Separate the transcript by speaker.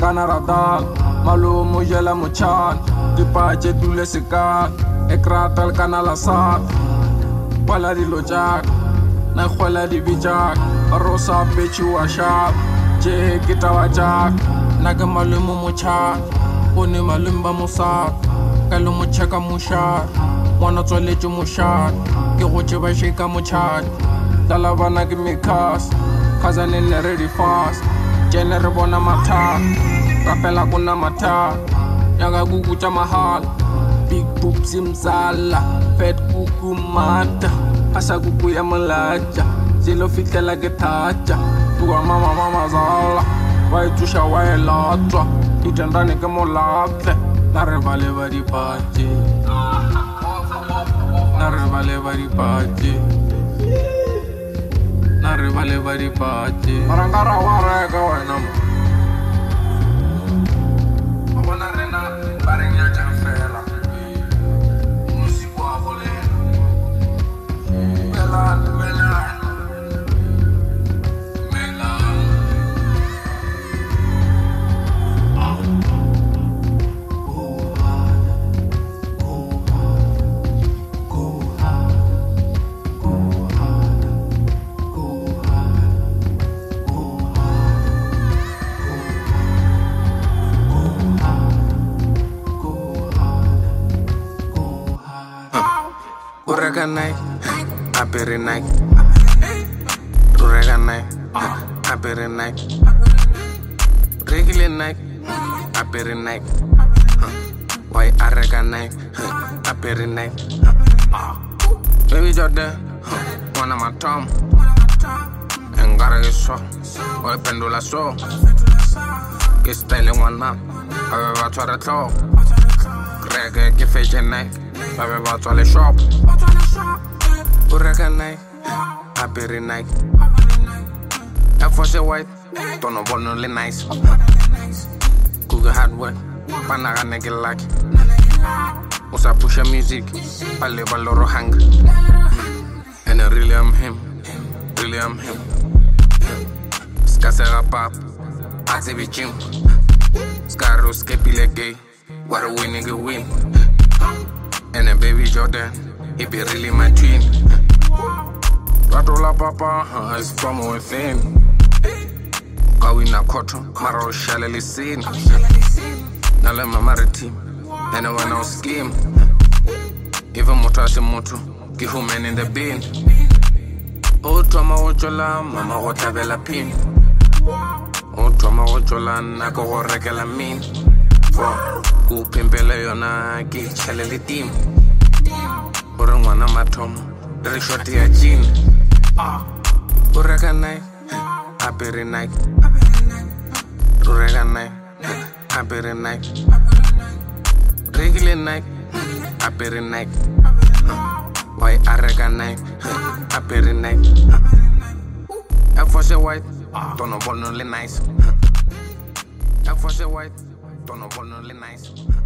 Speaker 1: kana radal malumo jela mochan dipache dule sekan ekratal kana la sat wala di lojak na khwala di bijak rosa pechi wa sharp je kita wajak naga malumo mochan one malumba musat kalo mocheka mushar mwana tswaletse moshar ke go tseba sheka mochar dala bana ke mikas khazane ne ready fast jene re bona matha rapela kuna matha yaga kukuta mahal big boobs imzala fat kuku mata asa kuku ya malaja zilo fitela ke taja tuwa mama zala wa itusha wa elatwa itendane ke molate na re vale ba dipache na re vale ba dipache na re vale ba dipache marangara wa reka wena bona rena barenya tafela musiku wa vole mela Urega night, apere night. Urega night, apere night. Regular night, apere night. Why arega night, apere night. Baby Jordan, one of my tom. And gotta get so, or pendula so. Get styling one now, I will try to talk. Reggae, get fetch at night. I about to the shop. Urega night, apere night. That for the white, don't know what only nice. Google hard work, panaga nigga like. Usa push a music, I live a lot of hunger. And I really am him, really am him. Skasera pop, I say be chim. Scaro skepile gay, what a winning a win. And a baby Jordan, he be really my twin. Ratola papa, is from within. Kawina koto, maro shalali sin. Nala mamari team, and I went on scheme. Even motashe moto, give him man in the bin. Oh, Toma Ojola, mama watabella pin. Oh, Toma Ojola, nako regala mean. Ku pimpele yona ki chalele team ore ngwana mathomo re short ya jean urega night apere night urega night apere night regular night apere night why arega night apere night afose white don't know what only nice afose white don't know what only nice.